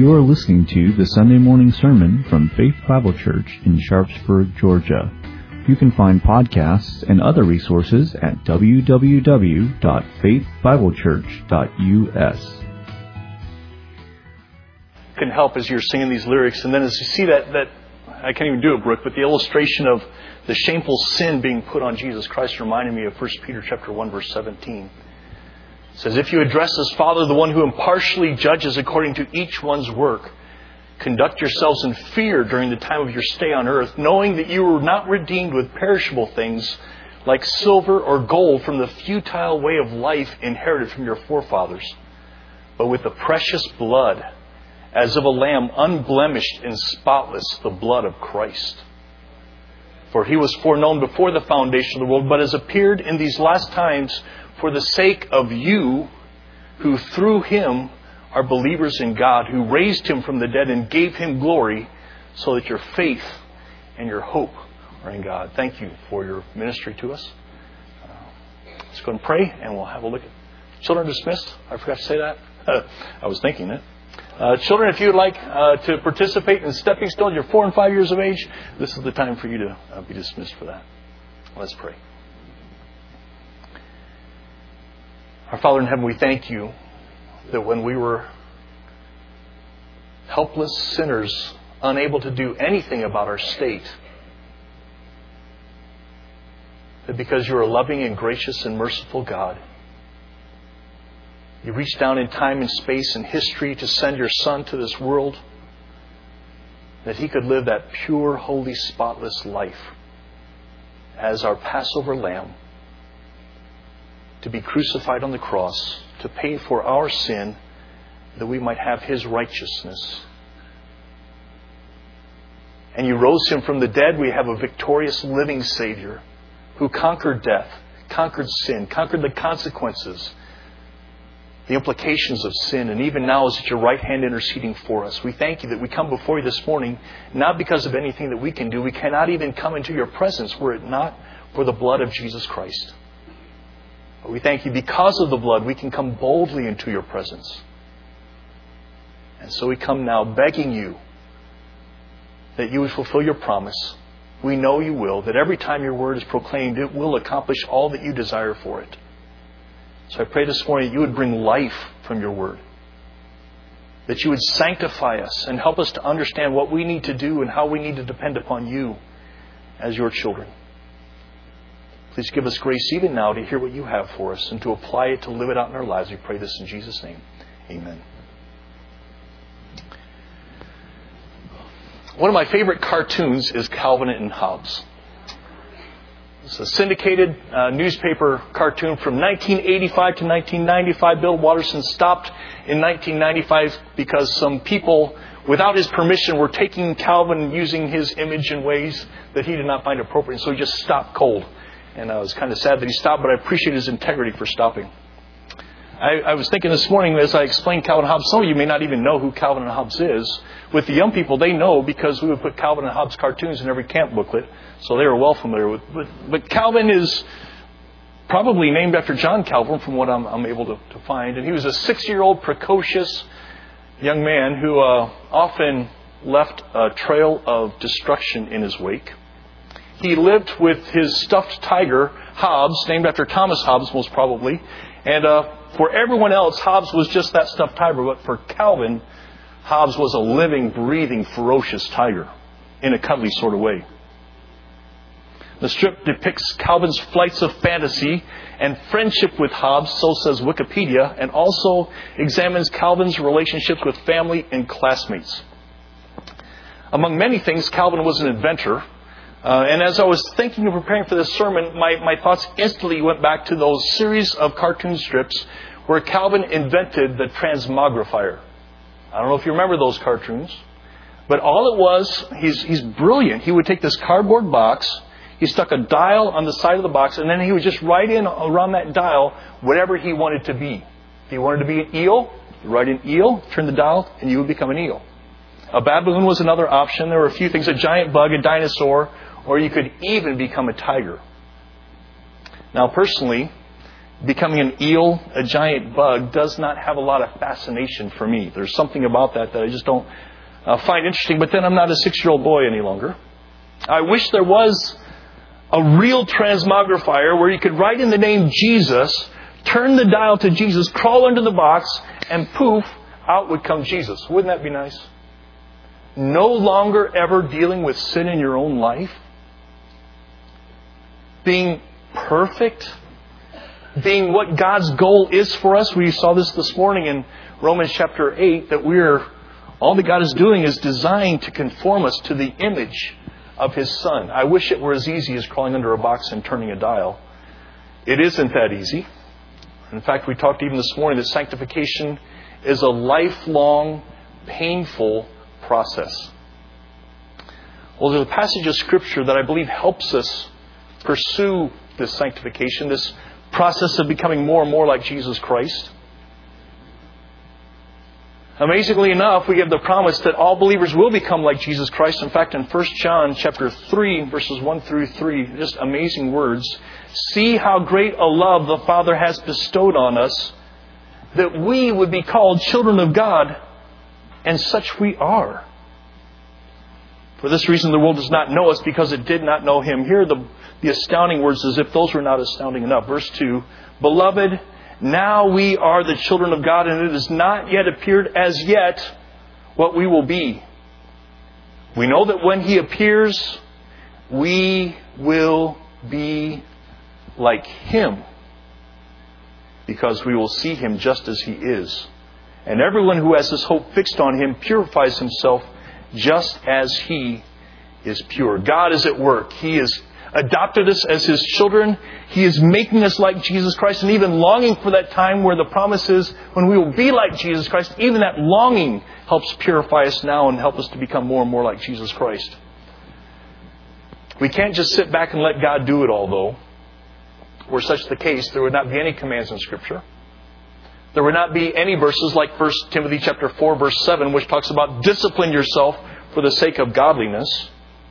You are listening to the Sunday morning sermon from Faith Bible Church in Sharpsburg, Georgia. You can find podcasts and other resources at www.faithbiblechurch.us. Can help as you're singing these lyrics, and then as you see that I can't even do it, Brooke, but the illustration of the shameful sin being put on Jesus Christ reminded me of 1 Peter chapter 1, verse 17. It says, "If you address as Father the one who impartially judges according to each one's work, conduct yourselves in fear during the time of your stay on earth, knowing that you were not redeemed with perishable things like silver or gold from the futile way of life inherited from your forefathers, but with the precious blood, as of a lamb unblemished and spotless, the blood of Christ. For he was foreknown before the foundation of the world, but has appeared in these last times for the sake of you, who through him are believers in God, who raised him from the dead and gave him glory, so that your faith and your hope are in God." Thank you for your ministry to us. Let's go and pray, and we'll have a look at children dismissed. I forgot to say that. I was thinking it. Children, if you would like to participate in Stepping Stones, you're 4 and 5 years of age, this is the time for you to be dismissed for that. Let's pray. Our Father in heaven, we thank you that when we were helpless sinners, unable to do anything about our state, that because you're a loving and gracious and merciful God, you reached down in time and space and history to send your Son to this world, that he could live that pure, holy, spotless life as our Passover lamb, to be crucified on the cross, to pay for our sin, that we might have his righteousness. And you rose him from the dead. We have a victorious living Savior who conquered death, conquered sin, conquered the consequences, the implications of sin, and even now is at your right hand interceding for us. We thank you that we come before you this morning, not because of anything that we can do. We cannot even come into your presence were it not for the blood of Jesus Christ. But we thank you because of the blood, we can come boldly into your presence. And so we come now begging you that you would fulfill your promise. We know you will, that every time your word is proclaimed, it will accomplish all that you desire for it. So I pray this morning that you would bring life from your word, that you would sanctify us and help us to understand what we need to do and how we need to depend upon you as your children. Please give us grace even now to hear what you have for us and to apply it, to live it out in our lives. We pray this in Jesus' name. Amen. One of my favorite cartoons is Calvin and Hobbes. It's a syndicated newspaper cartoon from 1985 to 1995. Bill Watterson stopped in 1995 because some people, without his permission, were taking Calvin using his image in ways that he did not find appropriate. So he just stopped cold. And I was kind of sad that he stopped, but I appreciate his integrity for stopping. I was thinking this morning as I explained Calvin and Hobbes, some of you may not even know who Calvin and Hobbes is. With the young people, they know because we would put Calvin and Hobbes cartoons in every camp booklet, so they were well familiar with. But Calvin is probably named after John Calvin, from what I'm able to find. And he was a 6-year-old precocious young man who often left a trail of destruction in his wake. He lived with his stuffed tiger, Hobbes, named after Thomas Hobbes, most probably. And for everyone else, Hobbes was just that stuffed tiger. But for Calvin, Hobbes was a living, breathing, ferocious tiger in a cuddly sort of way. The strip depicts Calvin's flights of fantasy and friendship with Hobbes, so says Wikipedia, and also examines Calvin's relationships with family and classmates. Among many things, Calvin was an inventor. And as I was thinking and preparing for this sermon, my thoughts instantly went back to those series of cartoon strips where Calvin invented the transmogrifier. I don't know if you remember those cartoons, but all it was, he's brilliant. He would take this cardboard box, he stuck a dial on the side of the box, and then he would just write in around that dial whatever he wanted to be. If he wanted to be an eel, you write in eel, turn the dial, and you would become an eel. A baboon was another option. There were a few things, a giant bug, a dinosaur, or you could even become a tiger. Now, personally, becoming an eel, a giant bug, does not have a lot of fascination for me. There's something about that I just don't find interesting. But then I'm not a 6-year-old boy any longer. I wish there was a real transmogrifier where you could write in the name Jesus, turn the dial to Jesus, crawl under the box, and poof, out would come Jesus. Wouldn't that be nice? No longer ever dealing with sin in your own life. Being perfect. Being what God's goal is for us. We saw this morning in Romans chapter 8, that all that God is doing is designed to conform us to the image of His Son. I wish it were as easy as crawling under a box and turning a dial. It isn't that easy. In fact, we talked even this morning that sanctification is a lifelong, painful process. Well, there's a passage of Scripture that I believe helps us pursue this sanctification, this process of becoming more and more like Jesus Christ. Amazingly enough, we have the promise that all believers will become like Jesus Christ. In fact, in 1 John chapter 3, verses 1 through 3, just amazing words. See how great a love the Father has bestowed on us, that we would be called children of God, and such we are. For this reason the world does not know us, because it did not know Him. Here are the astounding words, as if those were not astounding enough. Verse 2, Beloved, now we are the children of God, and it has not yet appeared as yet what we will be. We know that when He appears, we will be like Him, because we will see Him just as He is. And everyone who has this hope fixed on Him purifies himself just as He is pure. God is at work. He has adopted us as His children. He is making us like Jesus Christ, and even longing for that time where the promise is when we will be like Jesus Christ. Even that longing helps purify us now and help us to become more and more like Jesus Christ. We can't just sit back and let God do it all, though. Were such the case, there would not be any commands in Scripture. There would not be any verses like 1 Timothy chapter 4, verse 7, which talks about discipline yourself for the sake of godliness.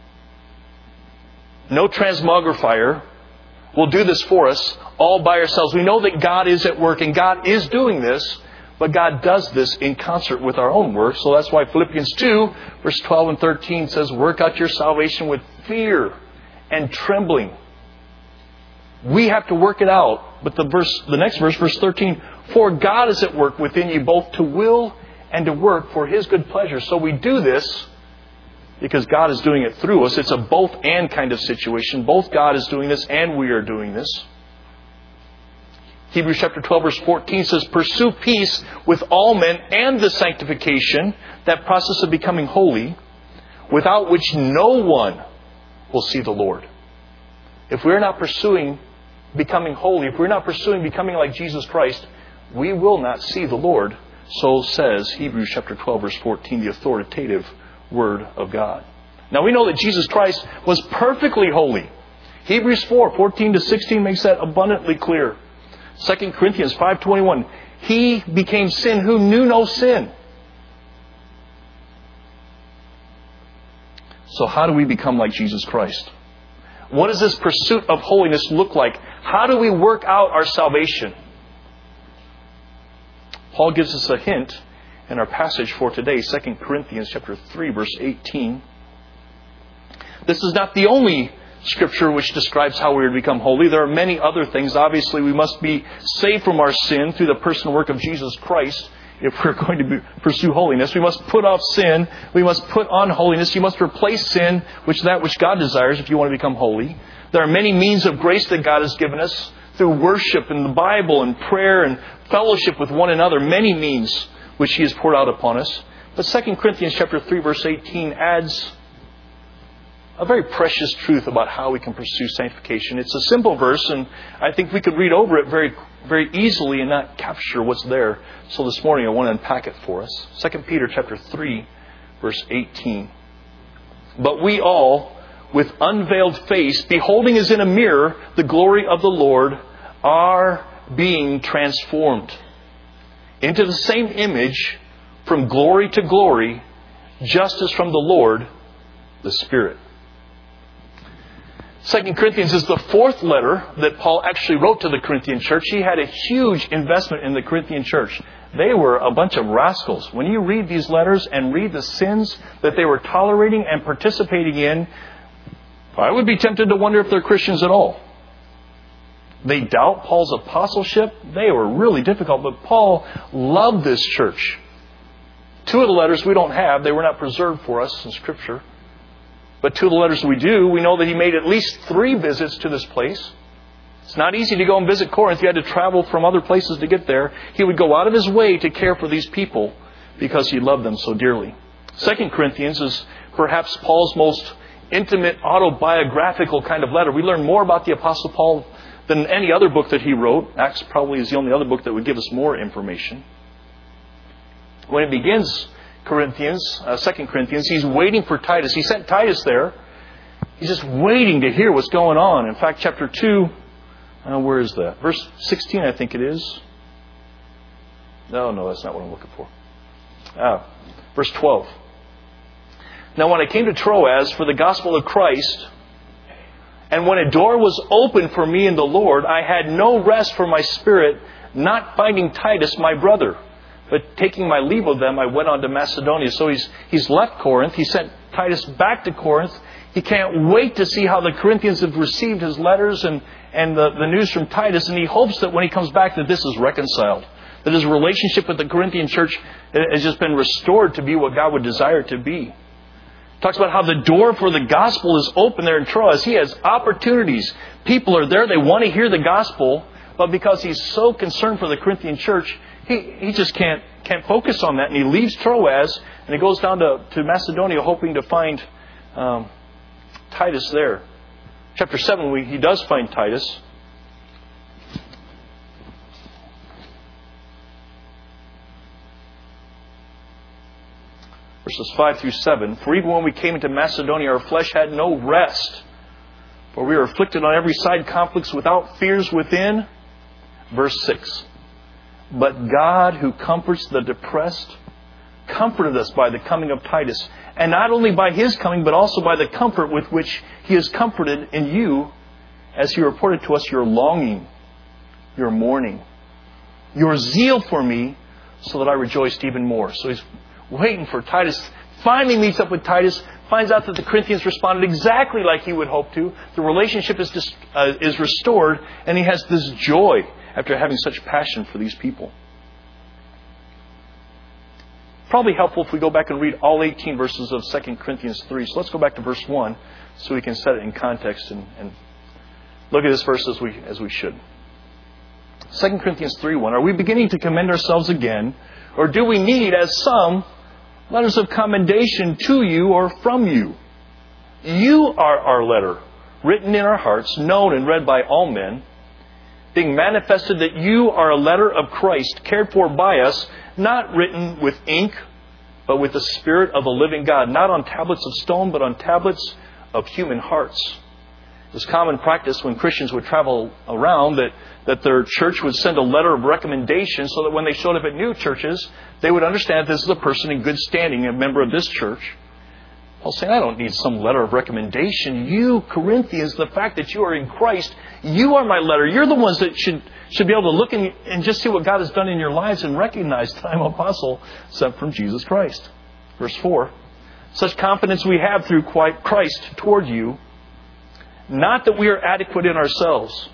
No transmogrifier will do this for us all by ourselves. We know that God is at work and God is doing this, but God does this in concert with our own work. So that's why Philippians 2, verse 12 and 13 says, work out your salvation with fear and trembling. We have to work it out. But the next verse, verse 13, for God is at work within you both to will and to work for His good pleasure. So we do this because God is doing it through us. It's a both and kind of situation. Both God is doing this and we are doing this. Hebrews chapter 12 verse 14 says, pursue peace with all men and the sanctification, that process of becoming holy, without which no one will see the Lord. If we're not pursuing becoming holy, if we're not pursuing becoming like Jesus Christ, we will not see the Lord. So says Hebrews chapter 12 verse 14, the authoritative Word of God. Now we know that Jesus Christ was perfectly holy. Hebrews 4, 14 to 16 makes that abundantly clear. 2 Corinthians 5:21, He became sin who knew no sin. So how do we become like Jesus Christ? What does this pursuit of holiness look like? How do we work out our salvation? Paul gives us a hint in our passage for today, 2 Corinthians chapter 3, verse 18. This is not the only Scripture which describes how we are to become holy. There are many other things. Obviously, we must be saved from our sin through the person and work of Jesus Christ if we're going to pursue holiness. We must put off sin. We must put on holiness. You must replace sin, which God desires if you want to become holy. There are many means of grace that God has given us through worship and the Bible and prayer and fellowship with one another. Many means which He has poured out upon us. But 2 Corinthians chapter 3, verse 18 adds a very precious truth about how we can pursue sanctification. It's a simple verse, and I think we could read over it very, very easily and not capture what's there. So this morning I want to unpack it for us. 2 Peter chapter 3, verse 18. But we all, with unveiled face, beholding as in a mirror the glory of the Lord, are being transformed into the same image from glory to glory, just as from the Lord, the Spirit. 2 Corinthians is the fourth letter that Paul actually wrote to the Corinthian church. He had a huge investment in the Corinthian church. They were a bunch of rascals. When you read these letters and read the sins that they were tolerating and participating in, I would be tempted to wonder if they're Christians at all. They doubt Paul's apostleship. They were really difficult, but Paul loved this church. 2 of the letters we don't have. They were not preserved for us in Scripture. But 2 of the letters we do, we know that he made at least 3 visits to this place. It's not easy to go and visit Corinth. You had to travel from other places to get there. He would go out of his way to care for these people because he loved them so dearly. 2 Corinthians is perhaps Paul's most intimate autobiographical kind of letter. We learn more about the Apostle Paul than any other book that he wrote. Acts probably is the only other book that would give us more information. When it begins, 2 Corinthians, he's waiting for Titus. He sent Titus there. He's just waiting to hear what's going on. In fact, chapter 2, where is that? Verse 16, I think it is. No, that's not what I'm looking for. Verse 12. Now when I came to Troas for the gospel of Christ, and when a door was opened for me in the Lord, I had no rest for my spirit, not finding Titus my brother. But taking my leave of them, I went on to Macedonia. So he's left Corinth. He sent Titus back to Corinth. He can't wait to see how the Corinthians have received his letters and the news from Titus. And he hopes that when he comes back that this is reconciled. That his relationship with the Corinthian church has just been restored to be what God would desire it to be. Talks about how the door for the gospel is open there in Troas. He has opportunities. People are there. They want to hear the gospel. But because he's so concerned for the Corinthian church, he just can't focus on that. And he leaves Troas and he goes down to Macedonia hoping to find Titus there. Chapter 7, he does find Titus. Verses 5 through 7. For even when we came into Macedonia, our flesh had no rest. For we were afflicted on every side, conflicts without, fears within. Verse 6. But God, who comforts the depressed, comforted us by the coming of Titus. And not only by his coming, but also by the comfort with which he is comforted in you, as he reported to us your longing, your mourning, your zeal for me, so that I rejoiced even more. So he's waiting for Titus. Finally meets up with Titus, finds out that the Corinthians responded exactly like he would hope to. The relationship is restored, and he has this joy after having such passion for these people. Probably helpful if we go back and read all 18 verses of 2 Corinthians 3. So let's go back to verse 1 so we can set it in context and look at this verse as we should. 2 Corinthians 3:1. Are we beginning to commend ourselves again, or do we need, as some, letters of commendation to you or from you? You are our letter, written in our hearts, known and read by all men, being manifested that you are a letter of Christ, cared for by us, not written with ink, but with the Spirit of the living God, not on tablets of stone, but on tablets of human hearts. It was common practice when Christians would travel around that their church would send a letter of recommendation so that when they showed up at new churches, they would understand this is a person in good standing, a member of this church. Paul's saying, I don't need some letter of recommendation. You, Corinthians, the fact that you are in Christ, you are my letter. You're the ones that should be able to look and just see what God has done in your lives and recognize that I'm an apostle sent from Jesus Christ. Verse 4. Such confidence we have through Christ toward you, not that we are adequate in ourselves.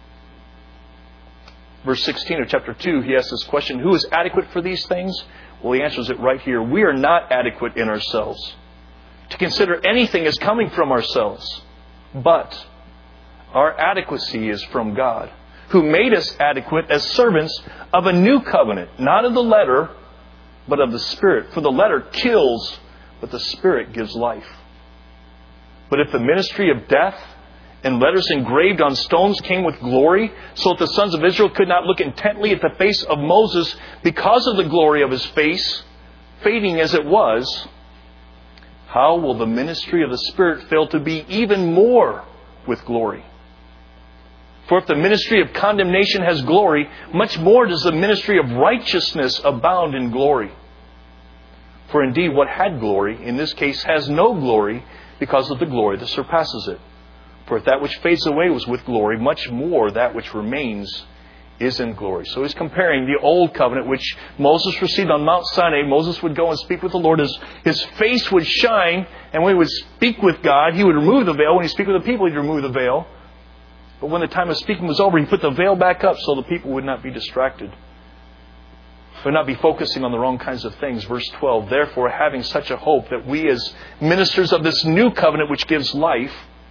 Verse 16 of chapter 2, he asks this question, who is adequate for these things? Well, he answers it right here. We are not adequate in ourselves to consider anything as coming from ourselves. But our adequacy is from God, who made us adequate as servants of a new covenant, not of the letter, but of the Spirit. For the letter kills, but the Spirit gives life. But if the ministry of death and letters engraved on stones came with glory, so that the sons of Israel could not look intently at the face of Moses because of the glory of his face, fading as it was, how will the ministry of the Spirit fail to be even more with glory? For if the ministry of condemnation has glory, much more does the ministry of righteousness abound in glory. For indeed, what had glory, in this case, has no glory because of the glory that surpasses it. For if that which fades away was with glory, much more that which remains is in glory. So he's comparing the old covenant, which Moses received on Mount Sinai. Moses would go and speak with the Lord. His face would shine, and when he would speak with God, he would remove the veil. When he speak with the people, he'd remove the veil. But when the time of speaking was over, he put the veil back up so the people would not be distracted, would not be focusing on the wrong kinds of things. Verse 12, therefore, having such a hope that we as ministers of this new covenant which gives life,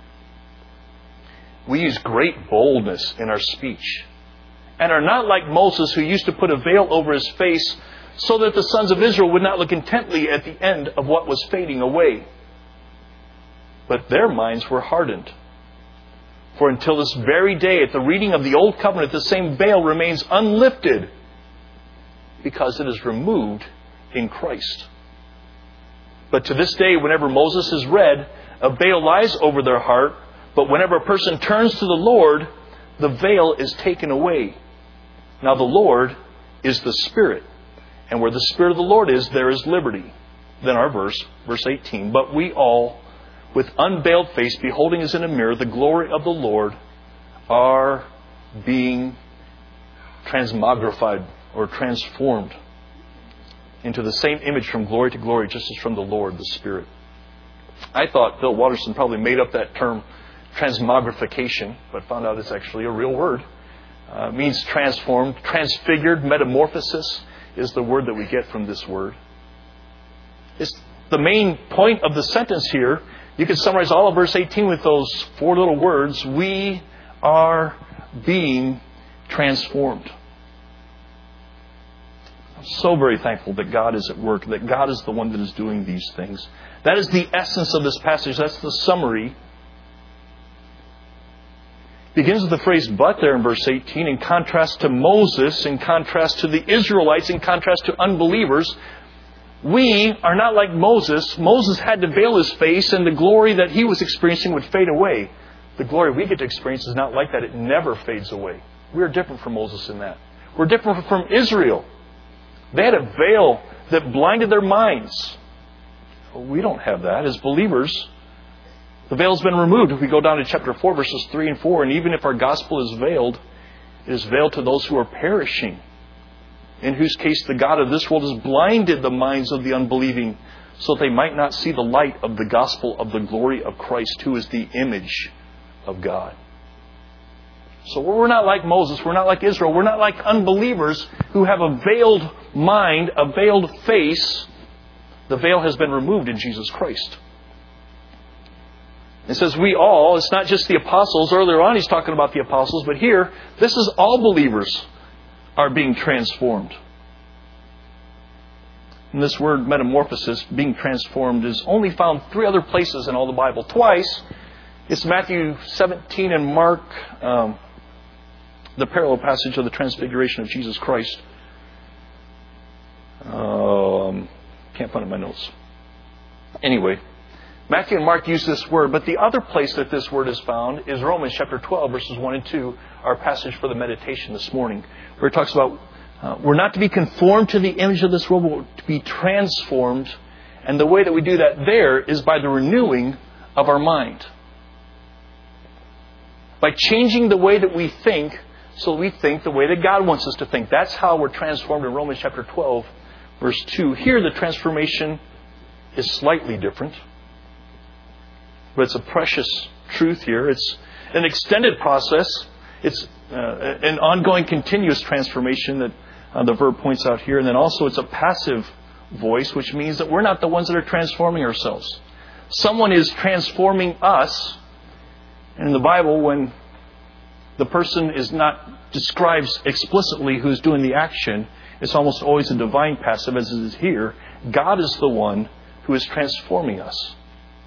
we use great boldness in our speech, and are not like Moses, who used to put a veil over his face so that the sons of Israel would not look intently at the end of what was fading away. But their minds were hardened. For until this very day, at the reading of the Old Covenant, the same veil remains unlifted, because it is removed in Christ. But to this day, whenever Moses is read, a veil lies over their heart. But whenever a person turns to the Lord, the veil is taken away. Now the Lord is the Spirit, and where the Spirit of the Lord is, there is liberty. Then our verse 18, but we all, with unveiled face, beholding as in a mirror the glory of the Lord, are being transmogrified or transformed into the same image from glory to glory, just as from the Lord, the Spirit. I thought Bill Watterson probably made up that term, transmogrification, but found out it's actually a real word. It means transformed, transfigured. Metamorphosis is the word that we get from this word. It's the main point of the sentence here. You can summarize all of verse 18 with those four little words. We are being transformed. I'm so very thankful that God is at work, that God is the one that is doing these things. That is the essence of this passage. That's the summary. Begins with the phrase but there in verse 18, in contrast to Moses, in contrast to the Israelites, in contrast to unbelievers. We are not like Moses. Moses had to veil his face, and the glory that he was experiencing would fade away. The glory we get to experience is not like that. It never fades away. We're different from Moses in that. We're different from Israel. They had a veil that blinded their minds. We don't have that. As believers, the veil's been removed. If we go down to chapter 4, verses 3 and 4, and even if our gospel is veiled, it is veiled to those who are perishing, in whose case the God of this world has blinded the minds of the unbelieving, so that they might not see the light of the gospel of the glory of Christ, who is the image of God. So we're not like Moses, we're not like Israel, we're not like unbelievers who have a veiled mind, a veiled face. The veil has been removed in Jesus Christ. It says we all, it's not just the apostles. Earlier on he's talking about the apostles, but here, this is all believers are being transformed. And this word metamorphosis, being transformed, is only found 3 other places in all the Bible. Twice, it's Matthew 17 and Mark, the parallel passage of the transfiguration of Jesus Christ. Can't find it in my notes. Anyway, Matthew and Mark use this word, but the other place that this word is found is Romans chapter 12, verses 1 and 2, our passage for the meditation this morning, where it talks about we're not to be conformed to the image of this world, but to be transformed. And the way that we do that there is by the renewing of our mind. By changing the way that we think, so we think the way that God wants us to think. That's how we're transformed in Romans chapter 12, verse 2. Here the transformation is slightly different. But it's a precious truth here. It's an extended process. It's an ongoing, continuous transformation that the verb points out here. And then also it's a passive voice, which means that we're not the ones that are transforming ourselves. Someone is transforming us. And in the Bible, when the person is not described explicitly who's doing the action, it's almost always a divine passive, as it is here. God is the one who is transforming us.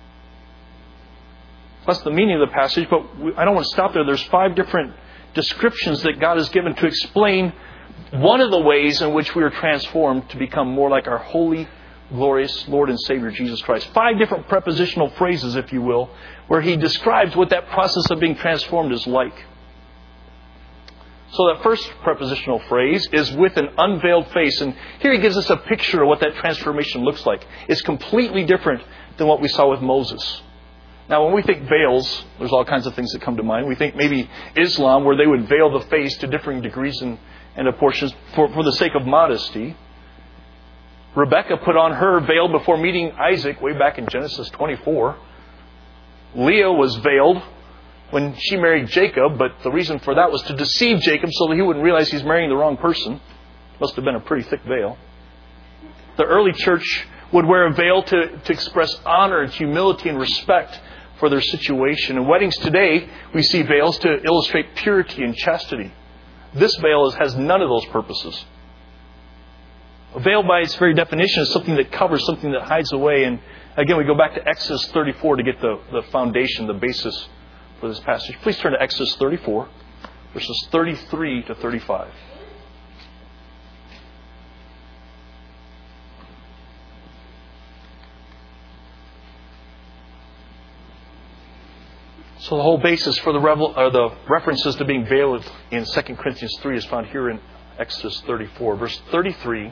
That's the meaning of the passage, but I don't want to stop there. There's 5 different descriptions that God has given to explain one of the ways in which we are transformed to become more like our holy, glorious Lord and Savior Jesus Christ. 5 different prepositional phrases, if you will, where He describes what that process of being transformed is like. So that first prepositional phrase is with an unveiled face. And here He gives us a picture of what that transformation looks like. It's completely different than what we saw with Moses. Now, when we think veils, there's all kinds of things that come to mind. We think maybe Islam, where they would veil the face to differing degrees and proportions for the sake of modesty. Rebecca put on her veil before meeting Isaac way back in Genesis 24. Leah was veiled when she married Jacob, but the reason for that was to deceive Jacob so that he wouldn't realize he's marrying the wrong person. Must have been a pretty thick veil. The early church would wear a veil to express honor and humility and respect for their situation. In weddings today, we see veils to illustrate purity and chastity. This veil has none of those purposes. A veil, by its very definition, is something that covers, something that hides away. And again, we go back to Exodus 34 to get the foundation, the basis for this passage. Please turn to Exodus 34, verses 33 to 35. So the whole basis for the references to being veiled in 2 Corinthians 3 is found here in Exodus 34, verse 33.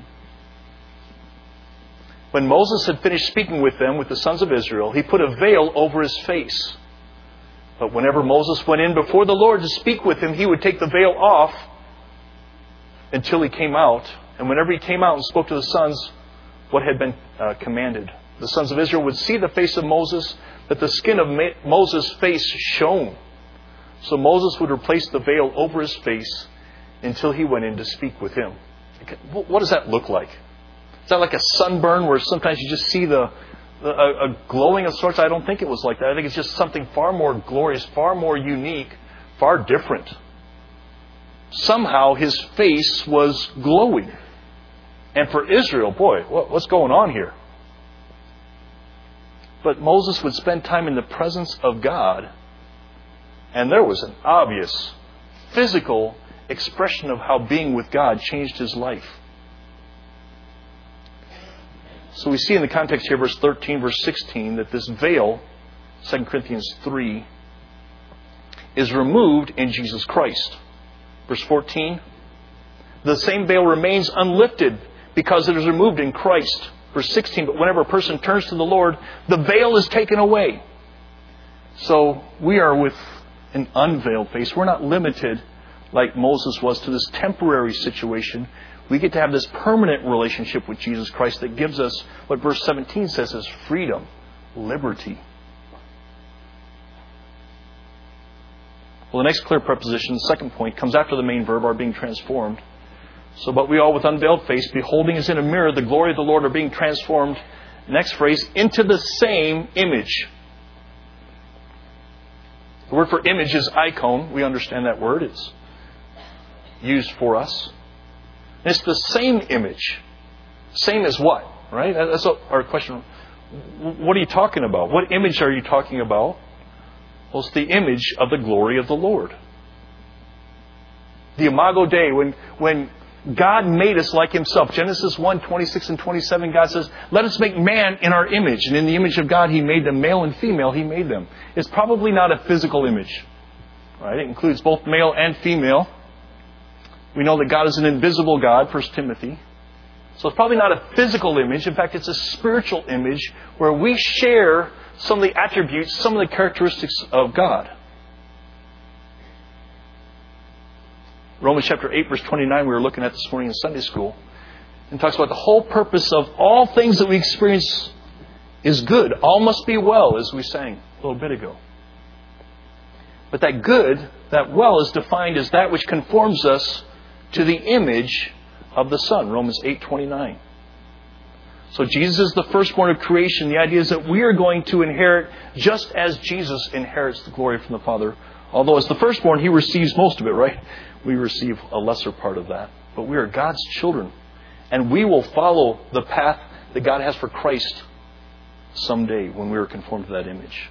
When Moses had finished speaking with them, with the sons of Israel, he put a veil over his face. But whenever Moses went in before the Lord to speak with him, he would take the veil off until he came out. And whenever he came out and spoke to the sons what had been commanded, the sons of Israel would see the face of Moses, that the skin of Moses' face shone. So Moses would replace the veil over his face until he went in to speak with him. What does that look like? Is that like a sunburn where sometimes you just see a glowing of sorts? I don't think it was like that. I think it's just something far more glorious, far more unique, far different. Somehow his face was glowing. And for Israel, boy, what's going on here? But Moses would spend time in the presence of God, and there was an obvious physical expression of how being with God changed his life. So we see in the context here, verse 13, verse 16, that this veil, 2 Corinthians 3, is removed in Jesus Christ. Verse 14, the same veil remains unlifted because it is removed in Christ. Verse 16, but whenever a person turns to the Lord, the veil is taken away. So we are with an unveiled face. We're not limited like Moses was to this temporary situation. We get to have this permanent relationship with Jesus Christ that gives us what verse 17 says is freedom, liberty. Well, the next clear preposition, the second point, comes after the main verb, are being transformed. So, but we all with unveiled face, beholding as in a mirror the glory of the Lord, are being transformed, next phrase, into the same image. The word for image is icon. We understand that word. It's used for us. And it's the same image. Same as what? Right? That's our question. What are you talking about? What image are you talking about? Well, it's the image of the glory of the Lord. The Imago Dei, when God made us like Himself. Genesis 1, 26 and 27, God says, let us make man in our image. And in the image of God, He made them, male and female, He made them. It's probably not a physical image. Right? It includes both male and female. We know that God is an invisible God, 1 Timothy. So it's probably not a physical image. In fact, it's a spiritual image where we share some of the attributes, some of the characteristics of God. Romans chapter 8, verse 29, we were looking at this morning in Sunday school. And talks about the whole purpose of all things that we experience is good. All must be well, as we sang a little bit ago. But that good, that well, is defined as that which conforms us to the image of the Son. Romans 8, 29. So Jesus is the firstborn of creation. The idea is that we are going to inherit just as Jesus inherits the glory from the Father. Although as the firstborn, He receives most of it, right? We receive a lesser part of that. But we are God's children. And we will follow the path that God has for Christ someday when we are conformed to that image.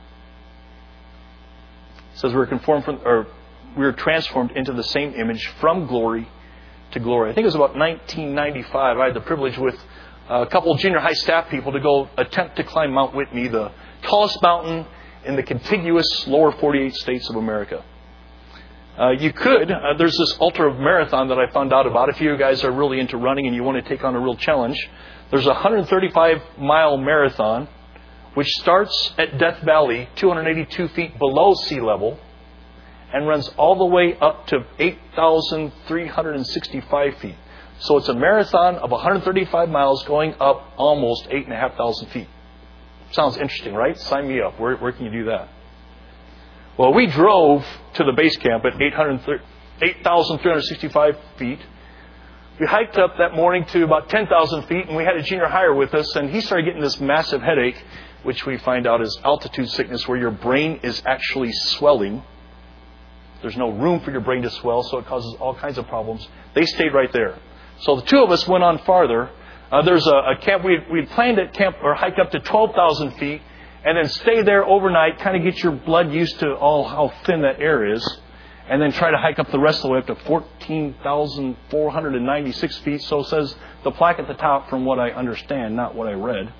It says we are transformed into the same image from glory to glory. I think it was about 1995. I had the privilege with a couple of junior high staff people to go attempt to climb Mount Whitney, the tallest mountain in the contiguous lower 48 states of America. You could. There's this ultra marathon that I found out about. If you guys are really into running and you want to take on a real challenge, there's a 135-mile marathon which starts at Death Valley, 282 feet below sea level, and runs all the way up to 8,365 feet. So it's a marathon of 135 miles going up almost 8,500 feet. Sounds interesting, right? Sign me up. Where can you do that? Well, we drove to the base camp at 8,365 feet. We hiked up that morning to about 10,000 feet, and we had a junior hire with us, and he started getting this massive headache, which we find out is altitude sickness, where your brain is actually swelling. There's no room for your brain to swell, so it causes all kinds of problems. They stayed right there. So the two of us went on farther. There's a camp. We planned to camp or hike up to 12,000 feet and then stay there overnight, kind of get your blood used to how thin that air is, and then try to hike up the rest of the way up to 14,496 feet. So says the plaque at the top, from what I understand, not what I read.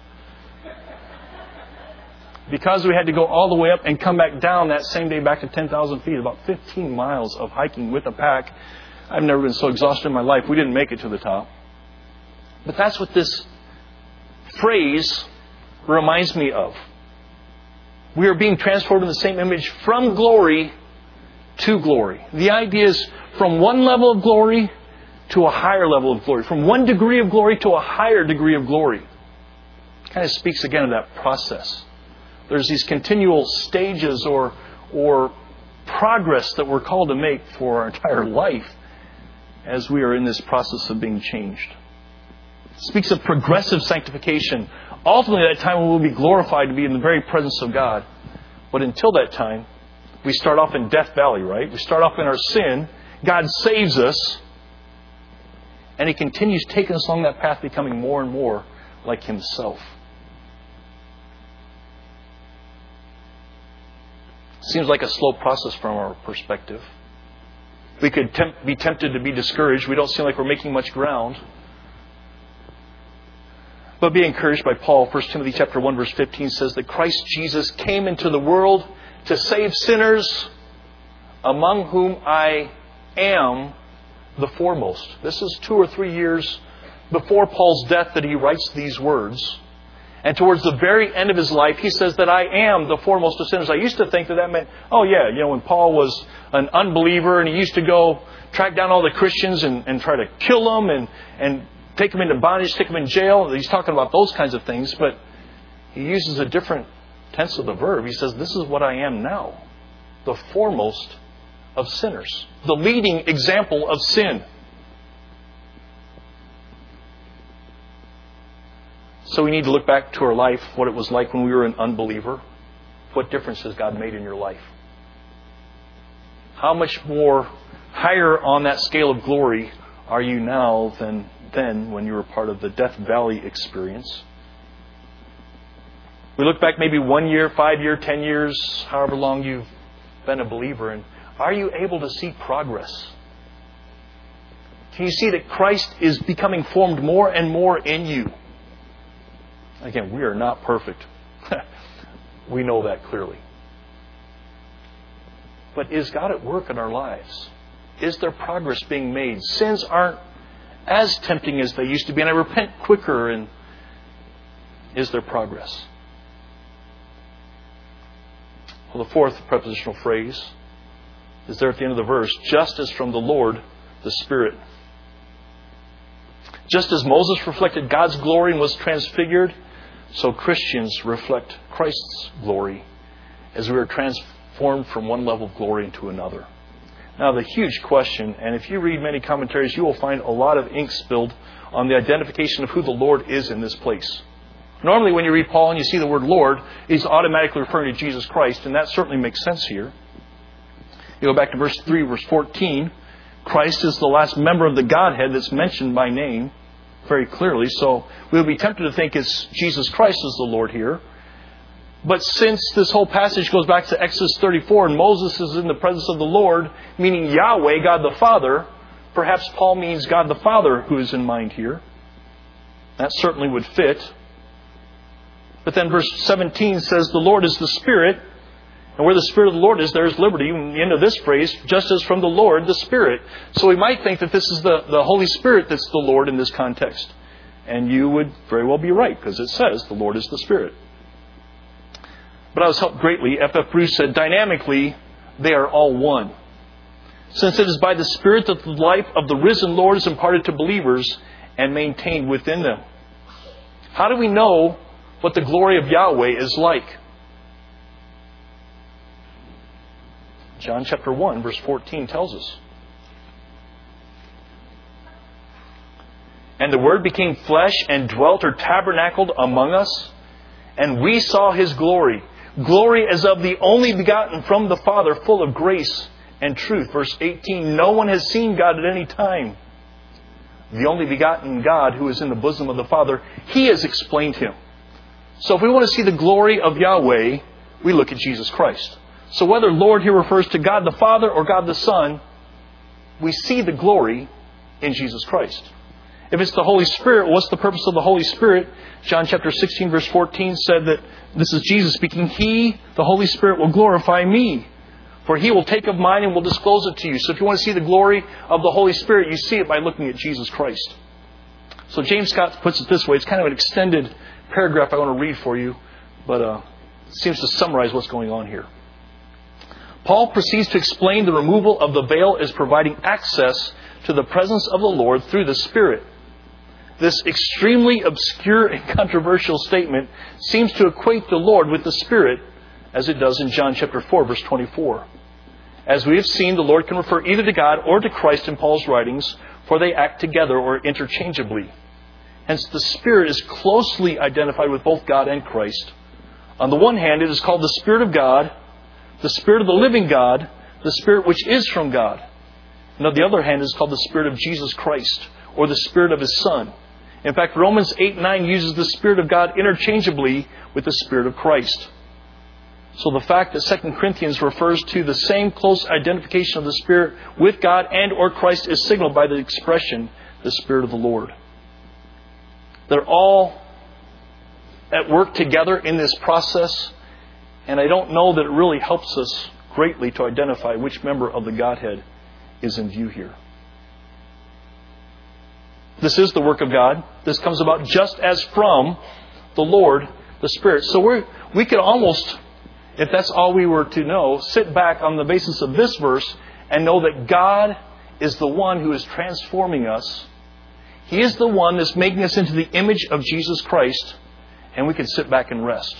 Because we had to go all the way up and come back down that same day back to 10,000 feet, about 15 miles of hiking with a pack. I've never been so exhausted in my life. We didn't make it to the top. But that's what this phrase reminds me of. We are being transformed in the same image from glory to glory. The idea is from one level of glory to a higher level of glory. From one degree of glory to a higher degree of glory. It kind of speaks again of that process. There's these continual stages or progress that we're called to make for our entire life as we are in this process of being changed. It speaks of progressive sanctification. Ultimately, that time we will be glorified to be in the very presence of God. But until that time, we start off in Death Valley, right? We start off in our sin. God saves us. And He continues taking us along that path, becoming more and more like Himself. Seems like a slow process from our perspective. We could be tempted to be discouraged. We don't seem like we're making much ground. But be encouraged by Paul. 1 Timothy chapter 1 verse 15 says that Christ Jesus came into the world to save sinners, among whom I am the foremost. This is 2 or 3 years before Paul's death that he writes these words. And towards the very end of his life, he says that I am the foremost of sinners. I used to think that meant, when Paul was an unbeliever and he used to go track down all the Christians and try to kill them and take them into bondage, stick them in jail. He's talking about those kinds of things, but he uses a different tense of the verb. He says, this is what I am now, the foremost of sinners, the leading example of sin. So we need to look back to our life, what it was like when we were an unbeliever. What difference has God made in your life? How much more higher on that scale of glory are you now than then when you were part of the Death Valley experience? We look back maybe 1 year, 5 years, 10 years, however long you've been a believer, and are you able to see progress? Can you see that Christ is becoming formed more and more in you? Again, we are not perfect. We know that clearly. But is God at work in our lives? Is there progress being made? Sins aren't as tempting as they used to be, and I repent quicker, and is there progress? Well, the fourth prepositional phrase is there at the end of the verse, just as from the Lord, the Spirit. Just as Moses reflected God's glory and was transfigured, so Christians reflect Christ's glory as we are transformed from one level of glory into another. Now, the huge question, and if you read many commentaries, you will find a lot of ink spilled on the identification of who the Lord is in this place. Normally, when you read Paul and you see the word Lord, he's automatically referring to Jesus Christ, and that certainly makes sense here. You go back to verse 3, verse 14. Christ is the last member of the Godhead that's mentioned by name very clearly. So we'll be tempted to think it's Jesus Christ is the Lord here. But since this whole passage goes back to Exodus 34 and Moses is in the presence of the Lord, meaning Yahweh, God the Father, perhaps Paul means God the Father who is in mind here. That certainly would fit. But then verse 17 says the Lord is the Spirit, and where the Spirit of the Lord is, there is liberty. And the end of this phrase, just as from the Lord, the Spirit. So we might think that this is the Holy Spirit that's the Lord in this context. And you would very well be right, because it says the Lord is the Spirit. But I was helped greatly. F.F. Bruce said, dynamically, they are all one. Since it is by the Spirit that the life of the risen Lord is imparted to believers and maintained within them. How do we know what the glory of Yahweh is like? John chapter 1, verse 14 tells us. And the Word became flesh and dwelt or tabernacled among us, and we saw His glory. Glory as of the only begotten from the Father, full of grace and truth. Verse 18, no one has seen God at any time. The only begotten God who is in the bosom of the Father, He has explained Him. So if we want to see the glory of Yahweh, we look at Jesus Christ. So whether Lord here refers to God the Father or God the Son, we see the glory in Jesus Christ. If it's the Holy Spirit, what's the purpose of the Holy Spirit? John chapter 16 verse 14 said that this is Jesus speaking. He, the Holy Spirit, will glorify me. For He will take of mine and will disclose it to you. So if you want to see the glory of the Holy Spirit, you see it by looking at Jesus Christ. So James Scott puts it this way. It's kind of an extended paragraph I want to read for you, but it seems to summarize what's going on here. Paul proceeds to explain the removal of the veil as providing access to the presence of the Lord through the Spirit. This extremely obscure and controversial statement seems to equate the Lord with the Spirit, as it does in John chapter 4, verse 24. As we have seen, the Lord can refer either to God or to Christ in Paul's writings, for they act together or interchangeably. Hence, the Spirit is closely identified with both God and Christ. On the one hand, it is called the Spirit of God, the Spirit of the living God, the Spirit which is from God. And on the other hand, it is called the Spirit of Jesus Christ, or the Spirit of His Son. In fact, Romans 8:9 uses the Spirit of God interchangeably with the Spirit of Christ. So the fact that 2 Corinthians refers to the same close identification of the Spirit with God and or Christ is signaled by the expression, the Spirit of the Lord. They're all at work together in this process, and I don't know that it really helps us greatly to identify which member of the Godhead is in view here. This is the work of God. This comes about just as from the Lord, the Spirit. So we could almost, if that's all we were to know, sit back on the basis of this verse and know that God is the one who is transforming us. He is the one that's making us into the image of Jesus Christ, and we can sit back and rest.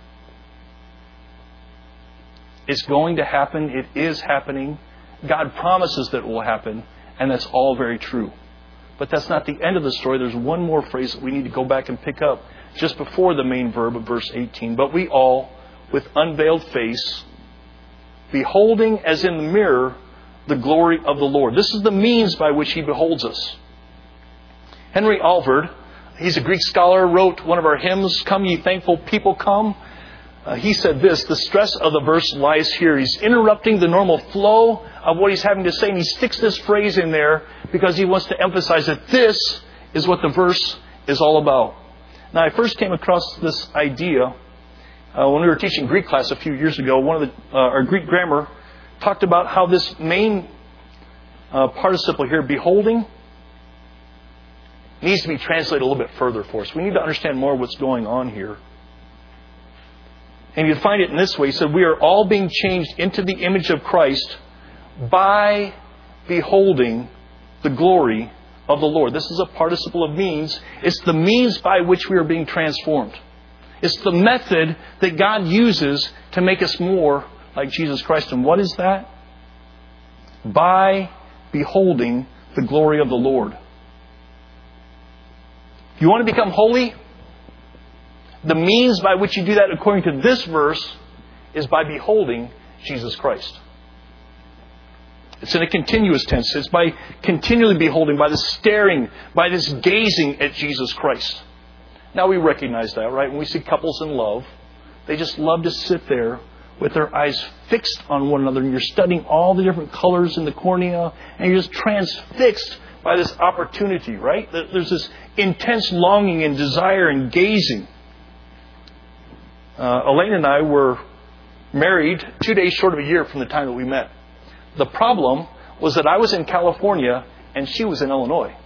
It's going to happen. It is happening. God promises that it will happen, and that's all very true. But that's not the end of the story. There's one more phrase that we need to go back and pick up just before the main verb of verse 18. But we all, with unveiled face, beholding as in the mirror the glory of the Lord. This is the means by which He beholds us. Henry Alvord, he's a Greek scholar, wrote one of our hymns, "Come ye thankful people, come." He said this, the stress of the verse lies here. He's interrupting the normal flow of what he's having to say, and he sticks this phrase in there because he wants to emphasize that this is what the verse is all about. Now, I first came across this idea when we were teaching Greek class a few years ago. Our Greek grammar talked about how this main participle here, beholding, needs to be translated a little bit further for us. We need to understand more what's going on here. And you find it in this way. He said, we are all being changed into the image of Christ by beholding the glory of the Lord. This is a participle of means. It's the means by which we are being transformed. It's the method that God uses to make us more like Jesus Christ. And what is that? By beholding the glory of the Lord. You want to become holy? The means by which you do that, according to this verse, is by beholding Jesus Christ. It's in a continuous tense. It's by continually beholding, by the staring, by this gazing at Jesus Christ. Now we recognize that, right? When we see couples in love, they just love to sit there with their eyes fixed on one another, and you're studying all the different colors in the cornea, and you're just transfixed by this opportunity, right? There's this intense longing and desire and gazing. Elaine and I were married 2 days short of a year from the time that we met. The problem was that I was in California and she was in Illinois.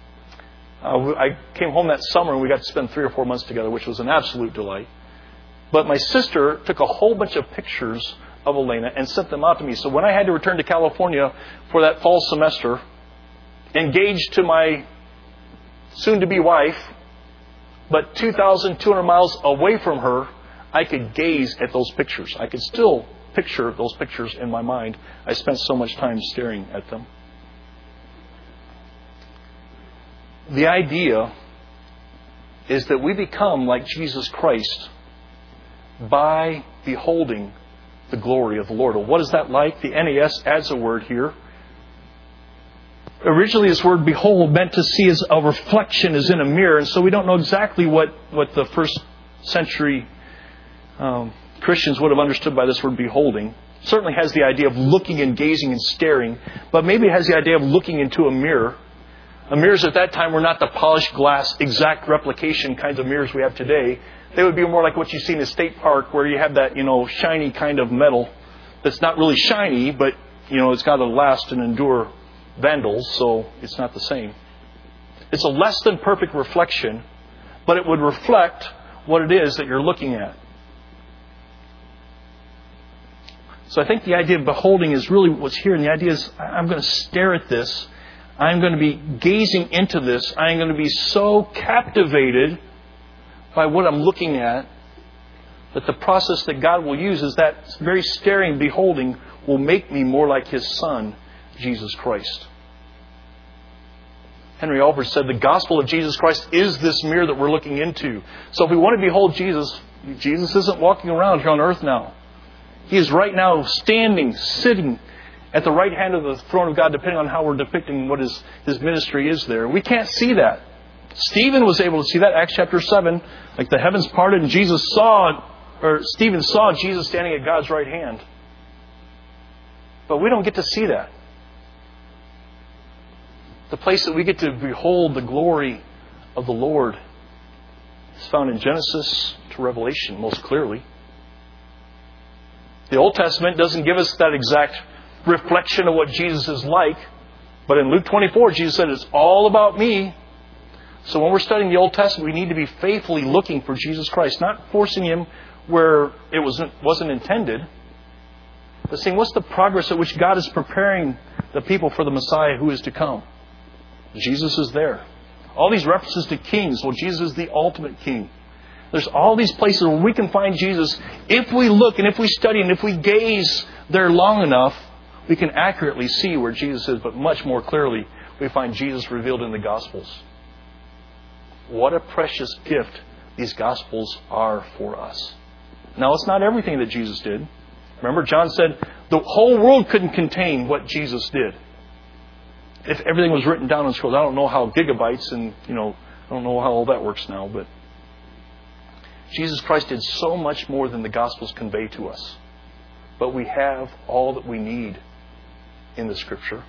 I came home that summer and we got to spend 3 or 4 months together, which was an absolute delight. But my sister took a whole bunch of pictures of Elena and sent them out to me. So when I had to return to California for that fall semester, engaged to my soon-to-be wife, but 2,200 miles away from her, I could gaze at those pictures. I could still picture those pictures in my mind. I spent so much time staring at them. The idea is that we become like Jesus Christ by beholding the glory of the Lord. Well, what is that like? The NAS adds a word here. Originally, this word behold meant to see as a reflection as in a mirror. And so we don't know exactly what the first century Christians would have understood by this word beholding. It certainly has the idea of looking and gazing and staring. But maybe it has the idea of looking into a mirror. Mirrors at that time were not the polished glass, exact replication kinds of mirrors we have today. They would be more like what you see in a state park where you have that, shiny kind of metal that's not really shiny, but, it's got to last and endure vandals, so it's not the same. It's a less than perfect reflection, but it would reflect what it is that you're looking at. So I think the idea of beholding is really what's here, and the idea is I'm going to stare at this. I'm going to be gazing into this. I'm going to be so captivated by what I'm looking at that the process that God will use is that very staring, beholding will make me more like His Son, Jesus Christ. Henry Albert said the gospel of Jesus Christ is this mirror that we're looking into. So if we want to behold Jesus, Jesus isn't walking around here on earth now. He is right now standing, sitting at the right hand of the throne of God, depending on how we're depicting what his ministry is there. We can't see that. Stephen was able to see that. Acts chapter 7, like the heavens parted and Stephen saw Jesus standing at God's right hand. But we don't get to see that. The place that we get to behold the glory of the Lord is found in Genesis to Revelation most clearly. The Old Testament doesn't give us that exact reflection of what Jesus is like. But in Luke 24, Jesus said, it's all about me. So when we're studying the Old Testament, we need to be faithfully looking for Jesus Christ. Not forcing Him where it wasn't intended. But saying, what's the progress at which God is preparing the people for the Messiah who is to come? Jesus is there. All these references to kings. Well, Jesus is the ultimate king. There's all these places where we can find Jesus. If we look and if we study and if we gaze there long enough, we can accurately see where Jesus is. But much more clearly, we find Jesus revealed in the Gospels. What a precious gift these Gospels are for us. Now, it's not everything that Jesus did. Remember, John said the whole world couldn't contain what Jesus did. If everything was written down on scrolls, I don't know how gigabytes and, I don't know how all that works now, but Jesus Christ did so much more than the Gospels convey to us. But we have all that we need in the Scripture.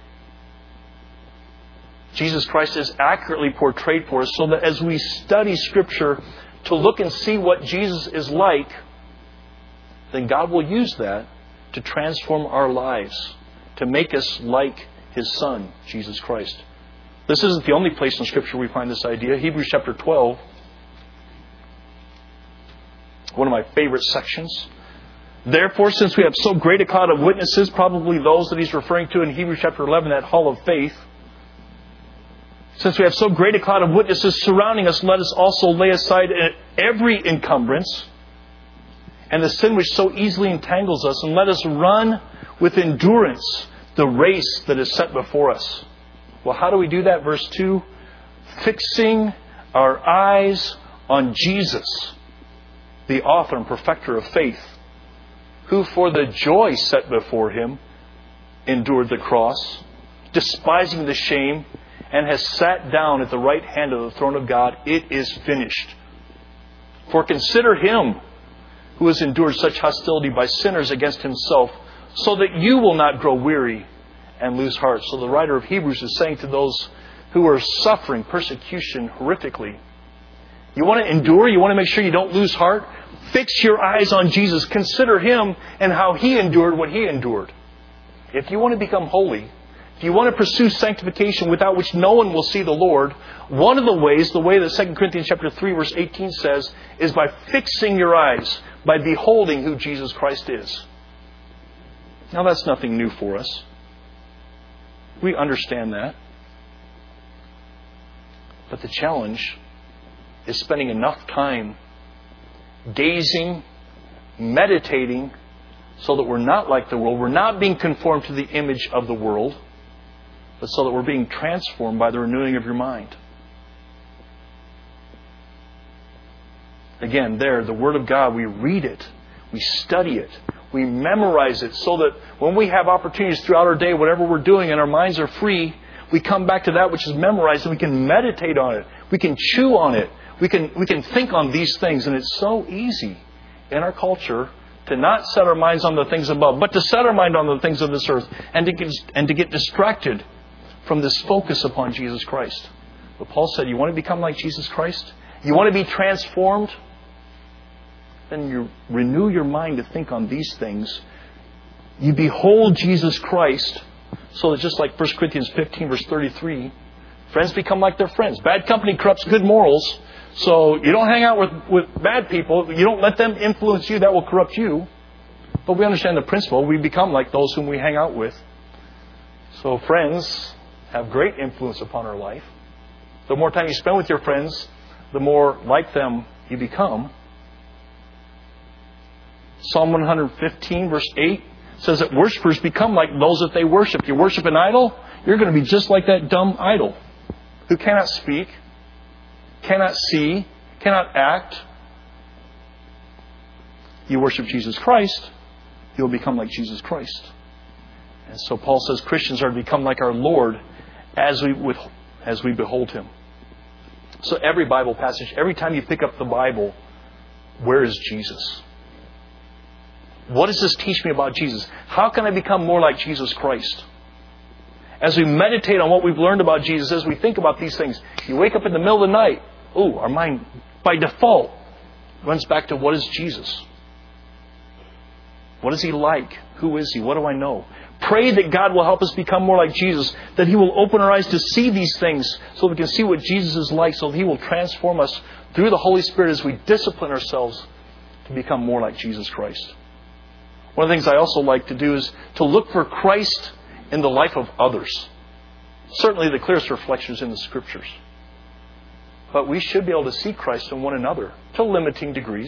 Jesus Christ is accurately portrayed for us so that as we study Scripture to look and see what Jesus is like, then God will use that to transform our lives, to make us like His Son, Jesus Christ. This isn't the only place in Scripture we find this idea. Hebrews chapter 12, one of my favorite sections. Therefore, since we have so great a cloud of witnesses, probably those that he's referring to in Hebrews chapter 11, that hall of faith, since we have so great a cloud of witnesses surrounding us, let us also lay aside every encumbrance and the sin which so easily entangles us, and let us run with endurance the race that is set before us. Well, how do we do that? Verse 2, fixing our eyes on Jesus, the author and perfecter of faith, who for the joy set before Him endured the cross, despising the shame, and has sat down at the right hand of the throne of God. It is finished. For consider Him who has endured such hostility by sinners against Himself, so that you will not grow weary and lose heart. So the writer of Hebrews is saying to those who are suffering persecution horrifically, you want to endure? You want to make sure you don't lose heart? Fix your eyes on Jesus. Consider Him and how He endured what He endured. If you want to become holy, if you want to pursue sanctification without which no one will see the Lord, one of the ways, the way that 2 Corinthians chapter 3 verse 18 says, is by fixing your eyes, by beholding who Jesus Christ is. Now that's nothing new for us. We understand that. But the challenge is spending enough time gazing, meditating, so that we're not like the world. We're not being conformed to the image of the world, but so that we're being transformed by the renewing of your mind. Again, the Word of God, we read it, we study it, we memorize it, so that when we have opportunities throughout our day, whatever we're doing, and our minds are free, we come back to that which is memorized, and we can meditate on it. We can chew on it. We can think on these things. And it's so easy in our culture to not set our minds on the things above, but to set our mind on the things of this earth, and to get distracted from this focus upon Jesus Christ. But Paul said, you want to become like Jesus Christ? You want to be transformed? Then you renew your mind to think on these things. You behold Jesus Christ, so that just like 1 Corinthians 15 verse 33, friends become like their friends. Bad company corrupts good morals. So you don't hang out with bad people. You don't let them influence you. That will corrupt you. But we understand the principle. We become like those whom we hang out with. So friends have great influence upon our life. The more time you spend with your friends, the more like them you become. Psalm 115 verse 8 says that worshipers become like those that they worship. You worship an idol, you're going to be just like that dumb idol who cannot speak, cannot see, cannot act. You worship Jesus Christ, you'll become like Jesus Christ. And so Paul says Christians are to become like our Lord as we behold Him. So every Bible passage, every time you pick up the Bible, where is Jesus? What does this teach me about Jesus? How can I become more like Jesus Christ? As we meditate on what we've learned about Jesus, as we think about these things, you wake up in the middle of the night, our mind by default runs back to what is Jesus? What is He like? Who is He? What do I know? Pray that God will help us become more like Jesus, that He will open our eyes to see these things so we can see what Jesus is like, so that He will transform us through the Holy Spirit as we discipline ourselves to become more like Jesus Christ. One of the things I also like to do is to look for Christ in the life of others. Certainly the clearest reflection is in the Scriptures. But we should be able to see Christ in one another to limiting degrees.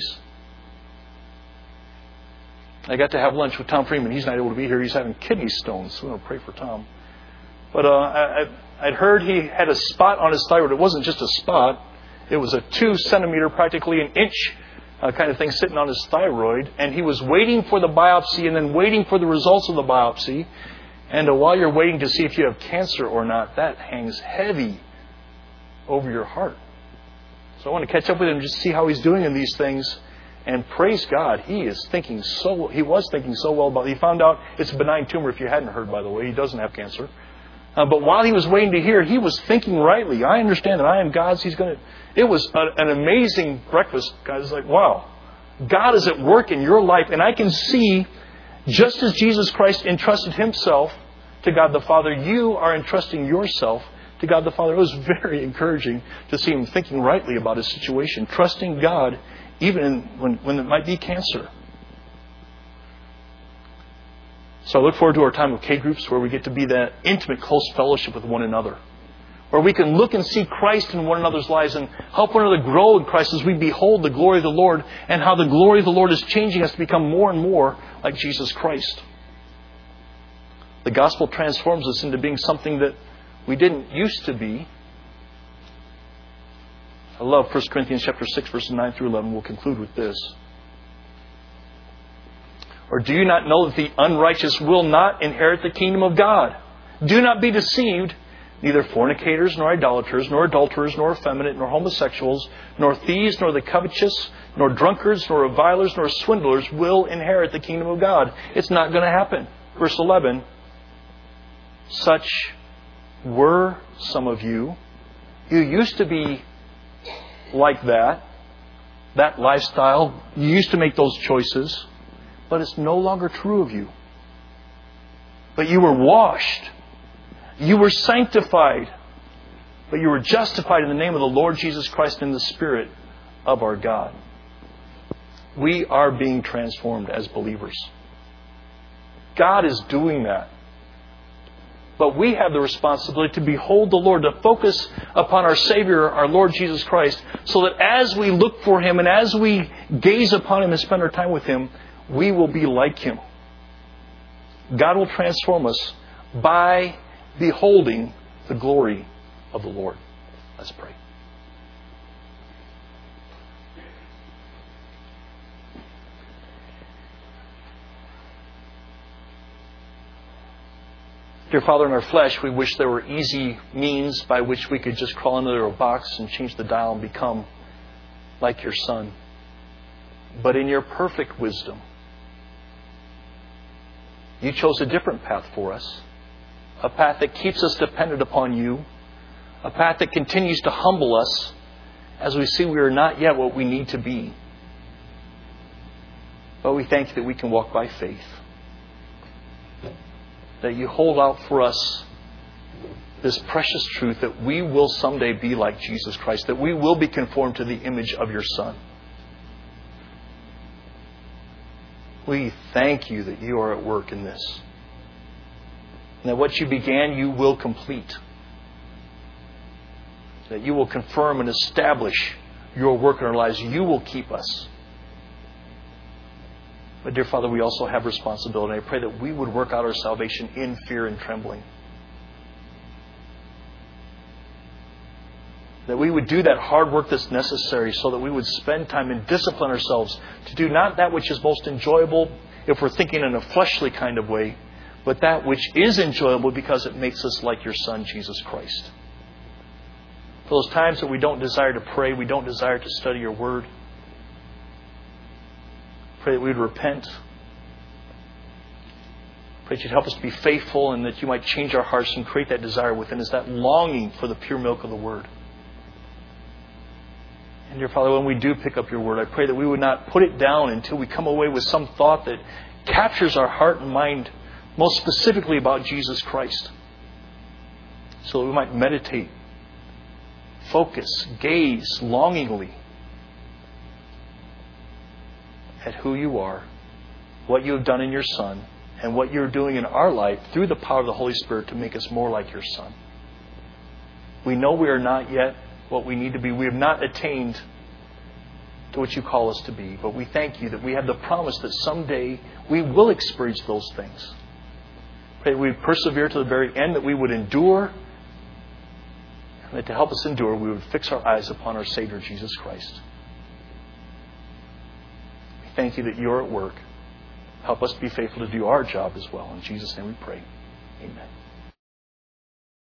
I got to have lunch with Tom Freeman. He's not able to be here. He's having kidney stones. So I'm going to pray for Tom. But I'd heard he had a spot on his thyroid. It wasn't just a spot. It was a 2 centimeter, practically an inch kind of thing sitting on his thyroid. And he was waiting for the biopsy and then waiting for the results of the biopsy. And while you're waiting to see if you have cancer or not, that hangs heavy over your heart. So I want to catch up with him, just see how he's doing in these things. And praise God, he was thinking so well about it. He found out it's a benign tumor, if you hadn't heard, by the way. He doesn't have cancer. But while he was waiting to hear, he was thinking rightly. I understand that I am God's. It was an amazing breakfast, guys. It's like, wow, God is at work in your life. And I can see, just as Jesus Christ entrusted Himself to God the Father, you are entrusting yourself to God the Father. It was very encouraging to see him thinking rightly about his situation, trusting God even when it might be cancer. So I look forward to our time of K-groups where we get to be that intimate, close fellowship with one another, where we can look and see Christ in one another's lives and help one another grow in Christ as we behold the glory of the Lord, and how the glory of the Lord is changing us to become more and more like Jesus Christ. The gospel transforms us into being something that we didn't used to be. I love 1 Corinthians chapter 6, verses 9 through 11. We'll conclude with this. Or do you not know that the unrighteous will not inherit the kingdom of God? Do not be deceived. Neither fornicators, nor idolaters, nor adulterers, nor effeminate, nor homosexuals, nor thieves, nor the covetous, nor drunkards, nor revilers, nor swindlers will inherit the kingdom of God. It's not going to happen. Verse 11. Such were some of you. You used to be like that lifestyle. You used to make those choices. But it's no longer true of you. But you were washed. You were sanctified. But you were justified in the name of the Lord Jesus Christ in the Spirit of our God. We are being transformed as believers. God is doing that. But we have the responsibility to behold the Lord, to focus upon our Savior, our Lord Jesus Christ, so that as we look for Him and as we gaze upon Him and spend our time with Him, we will be like Him. God will transform us by beholding the glory of the Lord. Let's pray. Dear Father, in our flesh, we wish there were easy means by which we could just crawl into a box and change the dial and become like your Son. But in your perfect wisdom, you chose a different path for us. A path that keeps us dependent upon you. A path that continues to humble us as we see we are not yet what we need to be. But we thank you that we can walk by faith. That you hold out for us this precious truth that we will someday be like Jesus Christ, that we will be conformed to the image of your Son. We thank you that you are at work in this. And that what you began, you will complete. That you will confirm and establish your work in our lives. You will keep us. But dear Father, we also have responsibility. I pray that we would work out our salvation in fear and trembling. That we would do that hard work that's necessary so that we would spend time and discipline ourselves to do not that which is most enjoyable if we're thinking in a fleshly kind of way, but that which is enjoyable because it makes us like your Son, Jesus Christ. For those times that we don't desire to pray, we don't desire to study your Word, pray that we would repent. Pray that you'd help us to be faithful and that you might change our hearts and create that desire within us, that longing for the pure milk of the Word. And dear Father, when we do pick up your Word, I pray that we would not put it down until we come away with some thought that captures our heart and mind most specifically about Jesus Christ. So that we might meditate, focus, gaze longingly at who you are, what you have done in your Son, and what you're doing in our life through the power of the Holy Spirit to make us more like your Son. We know we are not yet what we need to be. We have not attained to what you call us to be. But we thank you that we have the promise that someday we will experience those things. Pray that we would persevere to the very end, that we would endure, and that to help us endure, we would fix our eyes upon our Savior, Jesus Christ. We thank you that you're at work. Help us be faithful to do our job as well. In Jesus' name we pray. Amen.